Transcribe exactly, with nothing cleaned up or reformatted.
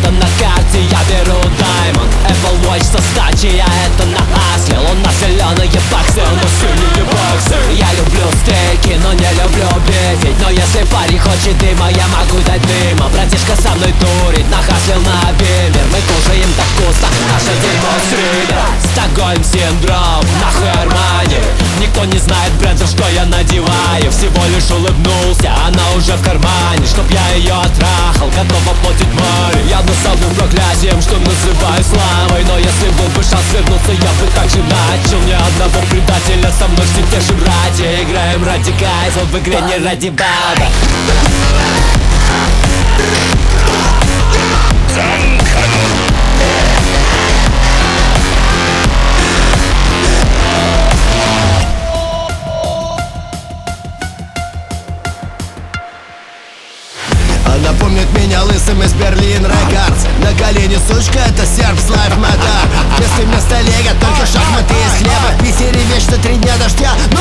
это на карте, я беру Diamond Apple Watch со сдачи, я это на Аслил. У нас зеленые баксы, у нас синие баксы. Я люблю стейки, но не люблю бифить. Но если парень хочет дыма, я могу дать дыма. Братишка со мной дурит, нахаслил на бимер. Мы кушаем так вкусно, наше дерьмо стрит. Стокгольм синдром, нахуй Армани. Никто не знает брендов, что я надеваю. Всего лишь улыбнулся, она уже в кармане. Чтоб я ее оттрахал, готова платить море. Я насалил проклятием, что называю славой. Но если был бы шанс вернуться, я бы так же начал. Ни одного предателя со мной все те же братья. Играем ради кайфа, в игре не ради баба. Она помнит меня лысым из Берлин Рекордс. На колени сучка, это сербс лайф мода. Если вместо лего только шахматы из хлеба. В Питере вечно три дня дождя,